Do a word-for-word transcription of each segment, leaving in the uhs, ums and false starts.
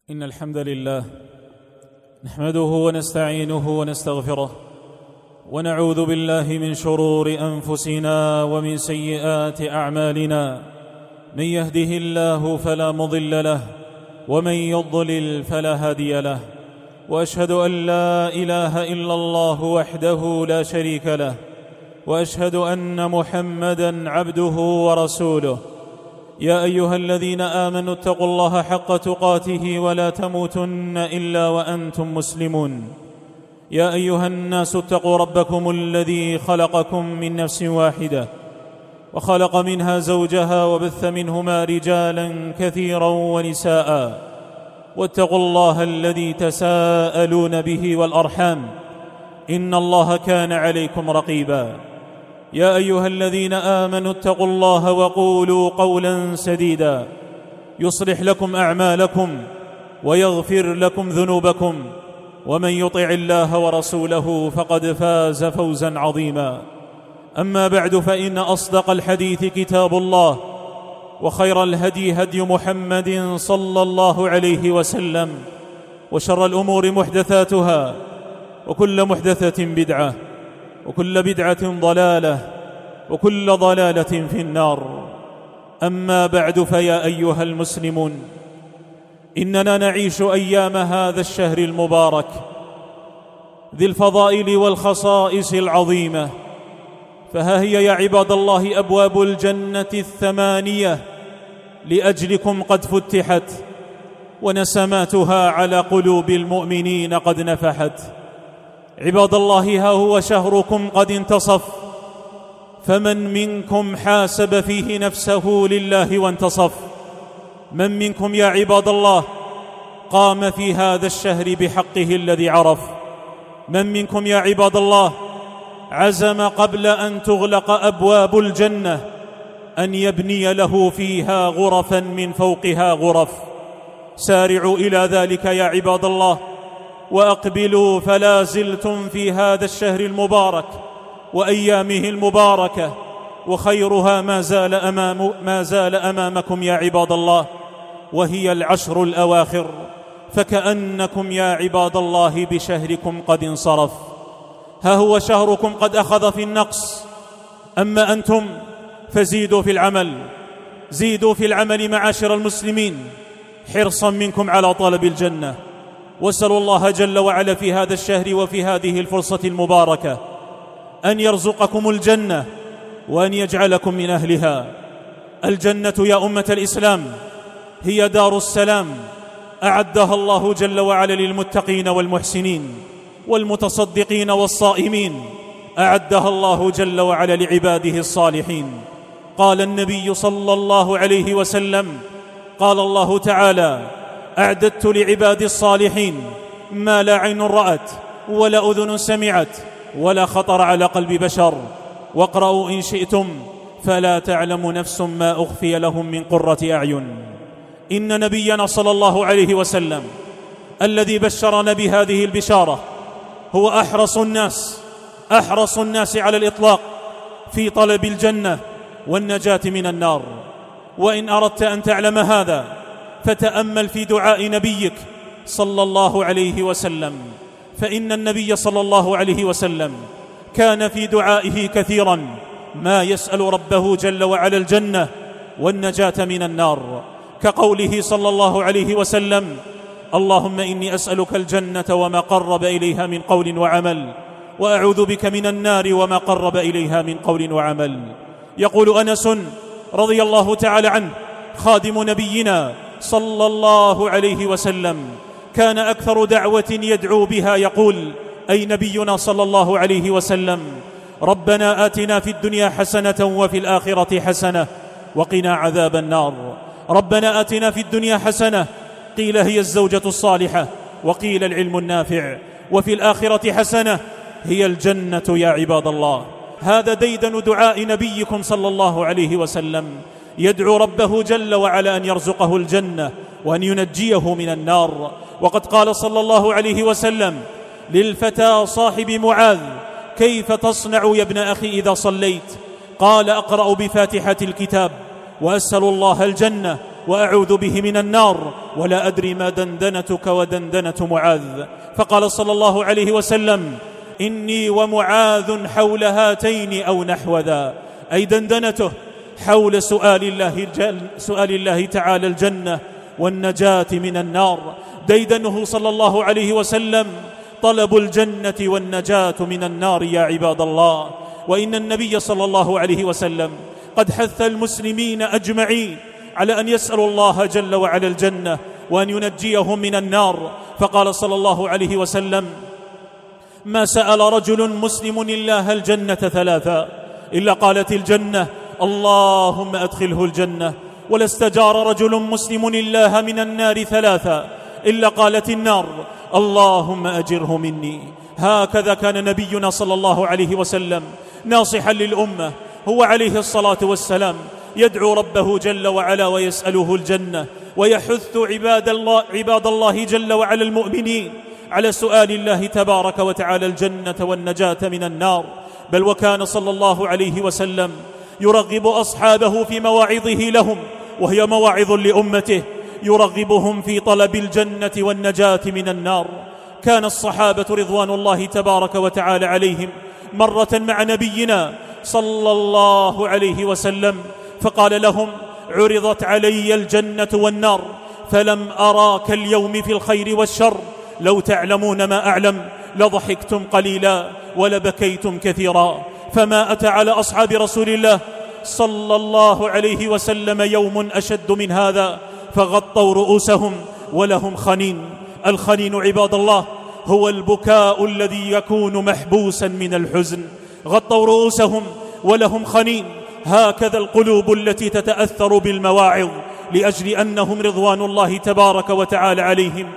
إن الحمد لله نحمده ونستعينه ونستغفره ونعوذ بالله من شرور أنفسنا ومن سيئات أعمالنا. من يهده الله فلا مضل له ومن يضلل فلا هادي له، وأشهد أن لا إله إلا الله وحده لا شريك له، وأشهد أن محمدًا عبده ورسوله. يا أيها الذين آمنوا اتقوا الله حق تقاته ولا تموتن إلا وأنتم مسلمون. يا أيها الناس اتقوا ربكم الذي خلقكم من نفس واحدة وخلق منها زوجها وبث منهما رجالا كثيرا ونساء، واتقوا الله الذي تساءلون به والأرحام إن الله كان عليكم رقيبا. يا أيها الذين آمنوا اتقوا الله وقولوا قولا سديدا يصلح لكم أعمالكم ويغفر لكم ذنوبكم، ومن يطع الله ورسوله فقد فاز فوزا عظيما. أما بعد، فإن أصدق الحديث كتاب الله، وخير الهدي هدي محمد صلى الله عليه وسلم، وشر الأمور محدثاتها، وكل محدثة بدعة، وكل بدعة ضلالة، وكل ضلالة في النار. أما بعد، فيا أيها المسلمون، إننا نعيش أيام هذا الشهر المبارك ذي الفضائل والخصائص العظيمة، فها هي يا عباد الله أبواب الجنة الثمانية لأجلكم قد فتحت، ونسماتها على قلوب المؤمنين قد نفحت. عباد الله، ها هو شهركم قد انتصف، فمن منكم حاسب فيه نفسه لله وانتصف؟ من منكم يا عباد الله قام في هذا الشهر بحقه الذي عرف؟ من منكم يا عباد الله عزم قبل أن تغلق أبواب الجنة أن يبني له فيها غرفا من فوقها غرف؟ سارعوا إلى ذلك يا عباد الله، وأقبلوا، فلا زلتم في هذا الشهر المبارك وأيامه المباركة، وخيرها ما زال, أمام ما زال أمامكم يا عباد الله، وهي العشر الأواخر، فكأنكم يا عباد الله بشهركم قد انصرف. ها هو شهركم قد أخذ في النقص، أما أنتم فزيدوا في العمل، زيدوا في العمل معاشر المسلمين، حرصا منكم على طلب الجنة. واسألوا الله جل وعلا في هذا الشهر وفي هذه الفرصة المباركة أن يرزقكم الجنة وأن يجعلكم من أهلها. الجنة يا أمة الإسلام هي دار السلام، أعدها الله جل وعلا للمتقين والمحسنين والمتصدقين والصائمين، أعدها الله جل وعلا لعباده الصالحين. قال النبي صلى الله عليه وسلم، قال الله تعالى: أعددت لعبادي الصالحين ما لا عين رأت ولا أذن سمعت ولا خطر على قلب بشر. واقرأوا إن شئتم فلا تعلم نفس ما أخفي لهم من قرة أعين. إن نبينا صلى الله عليه وسلم الذي بشرنا بهذه البشارة هو أحرص الناس أحرص الناس على الإطلاق في طلب الجنة والنجاة من النار. وإن أردت أن تعلم هذا فتأمل في دعاء نبيك صلى الله عليه وسلم، فإن النبي صلى الله عليه وسلم كان في دعائه كثيرا ما يسأل ربه جل وعلا الجنة والنجاة من النار، كقوله صلى الله عليه وسلم: اللهم إني أسألك الجنة وما قرب إليها من قول وعمل، وأعوذ بك من النار وما قرب إليها من قول وعمل. يقول أنس رضي الله تعالى عنه خادم نبينا صلى الله عليه وسلم: كان أكثر دعوة يدعو بها يقول، أي نبينا صلى الله عليه وسلم: ربنا آتنا في الدنيا حسنة وفي الآخرة حسنة وقنا عذاب النار. ربنا آتنا في الدنيا حسنة، قيل هي الزوجة الصالحة، وقيل العلم النافع، وفي الآخرة حسنة، هي الجنة يا عباد الله. هذا ديدن دعاء نبيكم صلى الله عليه وسلم، يدعو ربه جل وعلا أن يرزقه الجنة وأن ينجيه من النار. وقد قال صلى الله عليه وسلم للفتى صاحب معاذ: كيف تصنع يا ابن أخي إذا صليت؟ قال: أقرأ بفاتحة الكتاب وأسأل الله الجنة وأعوذ به من النار ولا أدري ما دندنتك ودندنة معاذ. فقال صلى الله عليه وسلم: إني ومعاذ حول هاتين أو نحو ذا، أي دندنته حول سؤال الله, سؤال الله تعالى الجنة والنجاة من النار. ديدنه صلى الله عليه وسلم طلب الجنة والنجاة من النار يا عباد الله. وإن النبي صلى الله عليه وسلم قد حث المسلمين أجمعين على أن يسألوا الله جل وعلا الجنة وأن ينجيهم من النار. فقال صلى الله عليه وسلم: ما سأل رجل مسلم الله الجنة ثلاثا إلا قالت الجنة اللهم أدخله الجنة، ولا استجار رجل مسلم الله من النار ثلاثا إلا قالت النار اللهم أجره مني. هكذا كان نبينا صلى الله عليه وسلم ناصحا للأمة، هو عليه الصلاة والسلام يدعو ربه جل وعلا ويسأله الجنة، ويحث عباد الله, عباد الله جل وعلا المؤمنين على سؤال الله تبارك وتعالى الجنة والنجاة من النار. بل وكان صلى الله عليه وسلم يرغب أصحابه في مواعظه لهم، وهي مواعظ لأمته، يرغبهم في طلب الجنة والنجاة من النار. كان الصحابة رضوان الله تبارك وتعالى عليهم مرة مع نبينا صلى الله عليه وسلم فقال لهم: عرضت علي الجنة والنار فلم أراك اليوم في الخير والشر، لو تعلمون ما أعلم لضحكتم قليلا ولبكيتم كثيرا. فما أتى على أصحاب رسول الله صلى الله عليه وسلم يوم أشد من هذا، فغطوا رؤوسهم ولهم خنين. الخنين عباد الله هو البكاء الذي يكون محبوسا من الحزن. غطوا رؤوسهم ولهم خنين. هكذا القلوب التي تتأثر بالمواعظ، لأجل أنهم رضوان الله تبارك وتعالى عليهم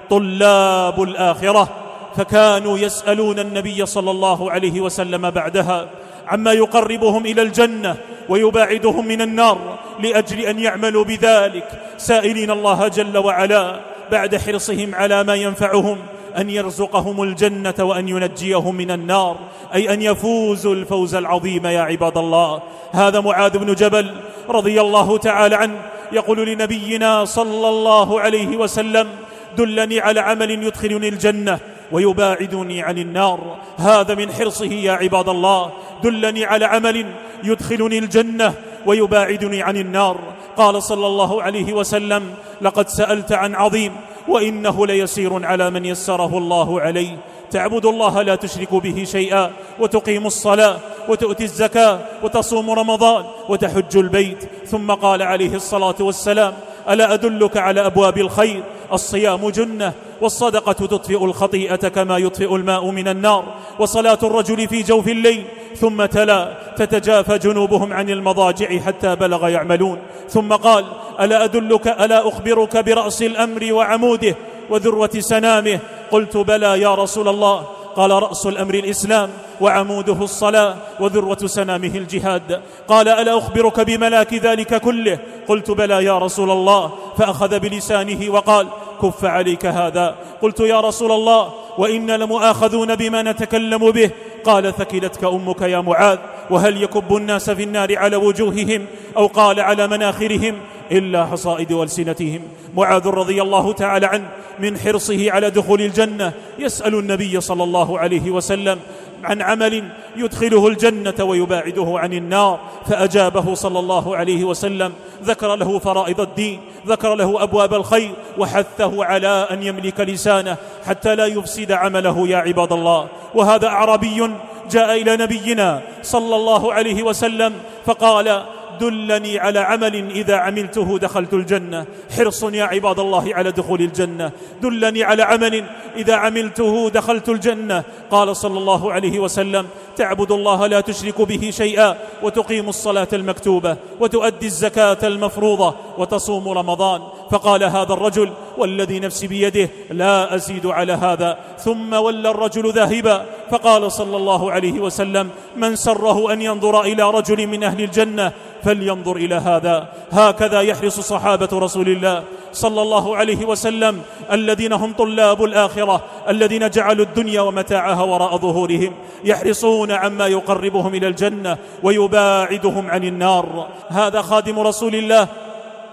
طلاب الآخرة، فكانوا يسألون النبي صلى الله عليه وسلم بعدها عما يقربهم إلى الجنة ويباعدهم من النار، لأجل أن يعملوا بذلك، سائلين الله جل وعلا بعد حرصهم على ما ينفعهم أن يرزقهم الجنة وأن ينجيهم من النار، أي أن يفوزوا الفوز العظيم يا عباد الله. هذا معاذ بن جبل رضي الله تعالى عنه يقول لنبينا صلى الله عليه وسلم: دلني على عمل يدخلني الجنة ويباعدني عن النار. هذا من حرصه يا عباد الله، دلني على عمل يدخلني الجنة ويباعدني عن النار. قال صلى الله عليه وسلم: لقد سألت عن عظيم وإنه ليسير على من يسره الله عليه. تعبد الله لا تشرك به شيئا، وتقيم الصلاة، وتؤتي الزكاة، وتصوم رمضان، وتحج البيت. ثم قال عليه الصلاة والسلام: ألا أدلك على أبواب الخير؟ الصيام جنة، والصدقة تطفئ الخطيئة كما يطفئ الماء من النار، وصلاة الرجل في جوف الليل. ثم تلا: تتجافى جنوبهم عن المضاجع حتى بلغ يعملون. ثم قال: ألا أدلك ألا أخبرك برأس الأمر وعموده وذروة سنامه؟ قلت: بلى يا رسول الله. قال: رأس الأمر الإسلام، وعموده الصلاة، وذروة سنامه الجهاد. قال: ألا أخبرك بملاك ذلك كله؟ قلت: بلى يا رسول الله. فأخذ بلسانه وقال: كف عليك هذا. قلت: يا رسول الله، وإنا لمؤاخذون بما نتكلم به. قال: ثكلتك أمك يا معاذ، وهل يكب الناس في النار على وجوههم أو قال على مناخرهم إلا حصائد ألسنتهم. معاذ رضي الله تعالى عنه من حرصه على دخول الجنة يسأل النبي صلى الله عليه وسلم عن عمل يدخله الجنة ويباعده عن النار، فأجابه صلى الله عليه وسلم، ذكر له فرائض الدين، ذكر له أبواب الخير، وحثه على أن يملك لسانه حتى لا يفسد عمله يا عباد الله. وهذا أعرابي جاء إلى نبينا صلى الله عليه وسلم فقال: دلني على عمل إذا عملته دخلت الجنة. حرص يا عباد الله على دخول الجنة. دلني على عمل إذا عملته دخلت الجنة. قال صلى الله عليه وسلم: تعبد الله لا تشرك به شيئا، وتقيم الصلاة المكتوبة، وتؤدي الزكاة المفروضة، وتصوم رمضان. فقال هذا الرجل: والذي نفسي بيده لا أزيد على هذا. ثم ولى الرجل ذاهبا. فقال صلى الله عليه وسلم: من سره أن ينظر إلى رجل من أهل الجنة فلينظر إلى هذا. هكذا يحرص صحابة رسول الله صلى الله عليه وسلم الذين هم طلاب الآخرة، الذين جعلوا الدنيا ومتاعها وراء ظهورهم، يحرصون عما يقربهم إلى الجنة ويباعدهم عن النار. هذا خادم رسول الله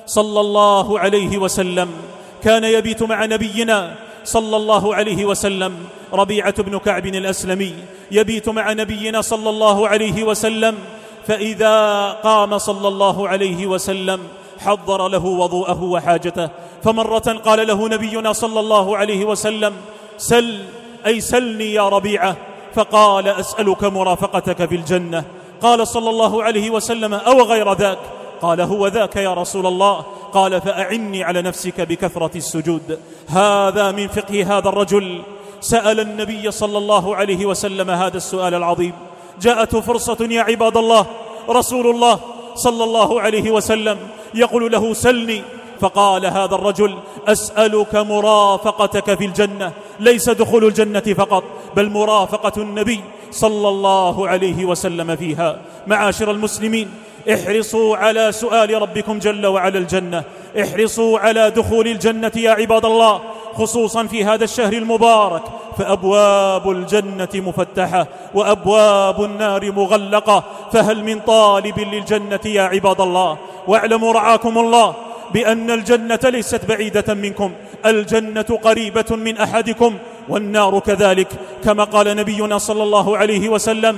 صلى الله عليه وسلم كان يبيت مع نبينا صلى الله عليه وسلم ربيعة بن كعب الأسلمي يبيت مع نبينا صلى الله عليه وسلم، فإذا قام صلى الله عليه وسلم حضر له وضوءه وحاجته. فمرة قال له نبينا صلى الله عليه وسلم: سل أي سلني يا ربيعة. فقال: أسألك مرافقتك في الجنة. قال صلى الله عليه وسلم: أو غير ذاك؟ قال: هو ذاك يا رسول الله. قال: فأعني على نفسك بكثرة السجود. هذا من فقه هذا الرجل، سأل النبي صلى الله عليه وسلم هذا السؤال العظيم. جاءته فرصة يا عباد الله، رسول الله صلى الله عليه وسلم يقول له: سلني. فقال هذا الرجل: أسألك مرافقتك في الجنة، ليس دخول الجنة فقط، بل مرافقة النبي صلى الله عليه وسلم فيها. معاشر المسلمين، احرصوا على سؤال ربكم جل وعلا الجنة، احرصوا على دخول الجنة يا عباد الله، خصوصا في هذا الشهر المبارك، فأبواب الجنة مفتحة وأبواب النار مغلقة، فهل من طالب للجنة يا عباد الله؟ واعلموا رعاكم الله بأن الجنة ليست بعيدة منكم، الجنة قريبة من أحدكم، والنار كذلك، كما قال نبينا صلى الله عليه وسلم: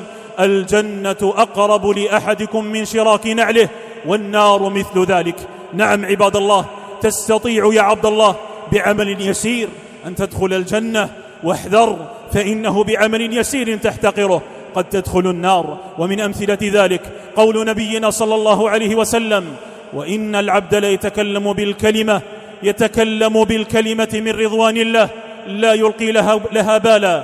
الجنة أقرب لأحدكم من شراك نعله، والنار مثل ذلك. نعم عباد الله، تستطيع يا عبد الله بعمل يسير أن تدخل الجنة، واحذر فإنه بعمل يسير تحتقره قد تدخل النار. ومن أمثلة ذلك قول نبينا صلى الله عليه وسلم: وإن العبد ليتكلم بالكلمة يتكلم بالكلمة من رضوان الله لا يلقي لها, لها بالا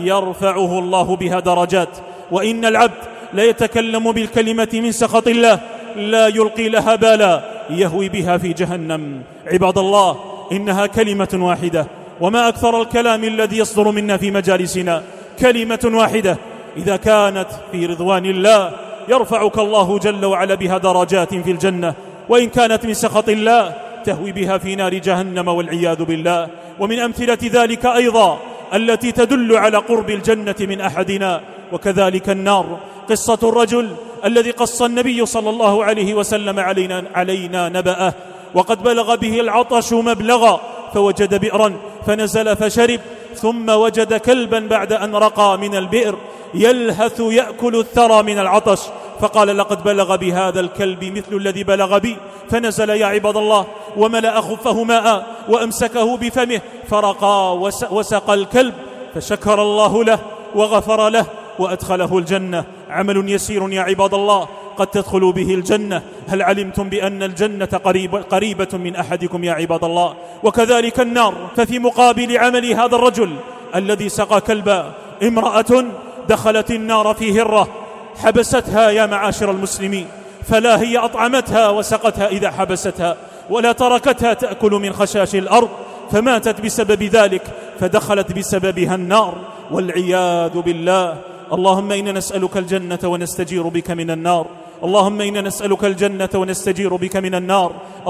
يرفعه الله بها درجات، وإن العبد ليتكلم بالكلمة من سخط الله لا يلقي لها بالا يهوي بها في جهنم. عباد الله، إنها كلمة واحدة، وما أكثر الكلام الذي يصدر منا في مجالسنا، كلمة واحدة إذا كانت في رضوان الله يرفعك الله جل وعلا بها درجات في الجنة، وإن كانت من سخط الله تهوي بها في نار جهنم والعياذ بالله. ومن أمثلة ذلك أيضا التي تدل على قرب الجنة من أحدنا وكذلك النار، قصة الرجل الذي قص النبي صلى الله عليه وسلم علينا, علينا نبأه، وقد بلغ به العطش مبلغا، فوجد بئرا فنزل فشرب، ثم وجد كلبا بعد أن رقى من البئر يلهث يأكل الثرى من العطش، فقال: لقد بلغ بهذا الكلب مثل الذي بلغ بي. فنزل يا عباد الله وملأ خفه ماء وأمسكه بفمه فرقى وسقى الكلب، فشكر الله له وغفر له وأدخله الجنة. عمل يسير يا عباد الله قد تدخلوا به الجنة. هل علمتم بأن الجنة قريب قريبة من أحدكم يا عباد الله؟ وكذلك النار. ففي مقابل عمل هذا الرجل الذي سقى كلبا، امرأة دخلت النار في هرة حبستها يا معاشر المسلمين، فلا هي أطعمتها وسقتها إذا حبستها، ولا تركتها تأكل من خشاش الأرض، فماتت بسبب ذلك، فدخلت بسببها النار والعياذ بالله. اللهم إنا نسألك الجنة ونستجير بك من النار، اللهم إنا نسألك الجنة ونستجير بك من النار،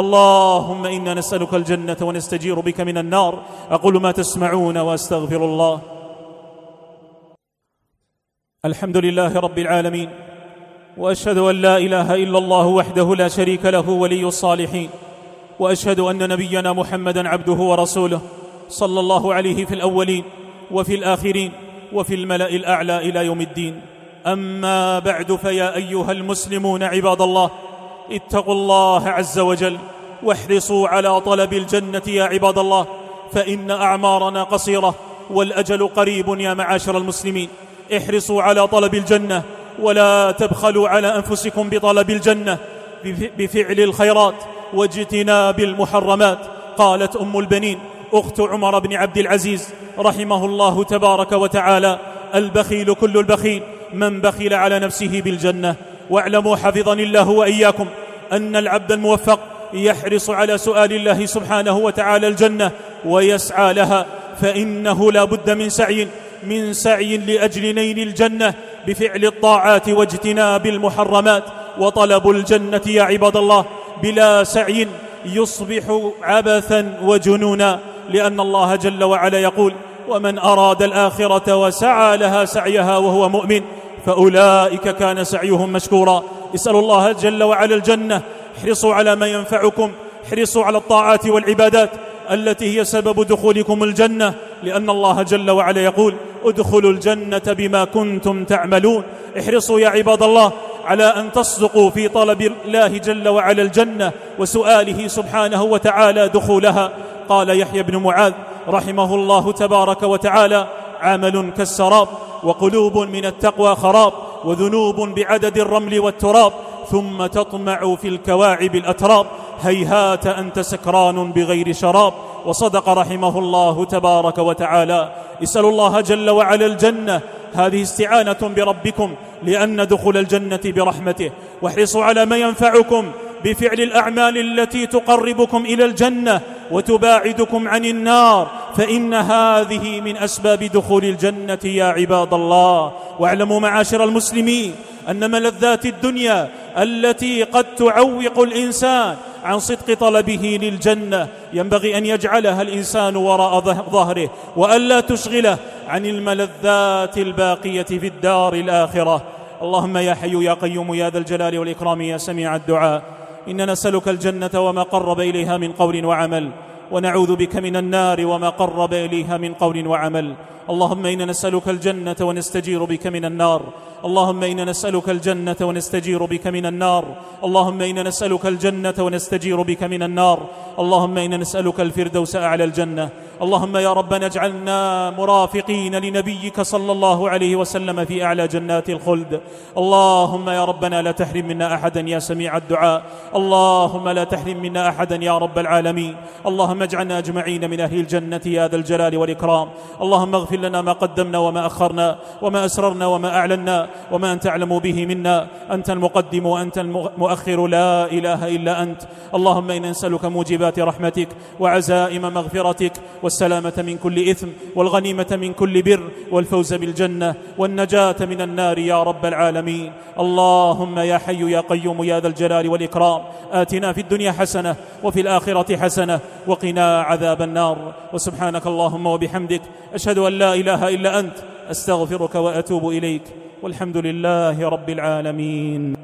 اللهم إنا نسألك الجنة ونستجير بك من النار. أقول ما تسمعون وأستغفر الله. الحمد لله رب العالمين، وأشهد أن لا إله إلا الله وحده لا شريك له ولي الصالحين، وأشهد أن نبينا محمدا عبده ورسوله صلى الله عليه في الأولين وفي الآخرين وفي الملأ الأعلى إلى يوم الدين. أما بعد، فيا أيها المسلمون عباد الله، اتقوا الله عز وجل واحرصوا على طلب الجنة يا عباد الله، فإن أعمارنا قصيرة والأجل قريب يا معاشر المسلمين. احرصوا على طلب الجنة ولا تبخلوا على أنفسكم بطلب الجنة بفعل الخيرات واجتناب المحرمات. قالت أم البنين أخت عمر بن عبد العزيز رحمه الله تبارك وتعالى: البخيل كل البخيل من بخل على نفسه بالجنة. واعلموا حفظني الله وإياكم أن العبد الموفق يحرص على سؤال الله سبحانه وتعالى الجنة ويسعى لها، فإنه لا بد من سعي من سعي لأجل نيل الجنة بفعل الطاعات واجتناب المحرمات. وطلب الجنة يا عباد الله بلا سعي يصبح عبثا وجنونا، لأن الله جل وعلا يقول: ومن أراد الآخرة وسعى لها سعيها وهو مؤمن فأولئك كان سعيهم مشكورا. اسألوا الله جل وعلا الجنة، احرصوا على ما ينفعكم، احرصوا على الطاعات والعبادات التي هي سبب دخولكم الجنة، لأن الله جل وعلا يقول ادخلوا الجنة بما كنتم تعملون. احرصوا يا عباد الله على أن تصدقوا في طلب الله جل وعلا الجنة وسؤاله سبحانه وتعالى دخولها. قال يحيى بن معاذ رحمه الله تبارك وتعالى: عمل كالسراب، وقلوب من التقوى خراب، وذنوب بعدد الرمل والتراب، ثم تطمع في الكواعب الأتراب، هيهات أنت سكران بغير شراب. وصدق رحمه الله تبارك وتعالى. اسألوا الله جل وعلا الجنة، هذه استعانة بربكم، لأن دخول الجنة برحمته. واحرصوا على ما ينفعكم بفعل الأعمال التي تقربكم إلى الجنة وتباعدكم عن النار، فإن هذه من أسباب دخول الجنة يا عباد الله. واعلموا معاشر المسلمين أن ملذات الدنيا التي قد تعوق الإنسان عن صدق طلبه للجنة ينبغي أن يجعلها الإنسان وراء ظهره، وألا تشغله عن الملذات الباقية في الدار الآخرة. اللهم يا حي يا قيوم يا ذا الجلال والإكرام يا سميع الدعاء، إننا نسألك الجنة وما قرب إليها من قول وعمل، ونعوذ بك من النار وما قرب إليها من قول وعمل. اللهم إنا نسألك الجنة ونستجير بك من النار. اللهم إنا نسألك الجنة ونستجير بك من النار. اللهم إنا نسألك الجنة ونستجير بك من النار. اللهم إنا نسألك الفردوس أعلى الجنة. اللهم يا ربنا اجعلنا مرافقين لنبيك صلى الله عليه وسلم في أعلى جنات الخلد. اللهم يا ربنا لا تحرم منا أحدا يا سميع الدعاء. اللهم لا تحرم منا أحدا يا رب العالمين. اللهم اجعلنا أجمعين من أهل الجنة يا ذا الجلال والإكرام. اللهم اغفر لنا ما قدمنا وما أخرنا وما أسررنا وما أعلنا وما أنت أعلم به منا. أنت المقدم وأنت المؤخر، لا إله إلا أنت. اللهم إنا نسألك موجبات رحمتك وعزائم مغفرتك والسلامة من كل إثم والغنيمة من كل بر والفوز بالجنة والنجاة من النار يا رب العالمين. اللهم يا حي يا قيوم يا ذا الجلال والإكرام آتنا في الدنيا حسنة وفي الآخرة حسنة وقنا عذاب النار. وسبحانك اللهم وبحمدك أشهد أن لا إله إلا أنت، أستغفرك وأتوب إليك، والحمد لله رب العالمين.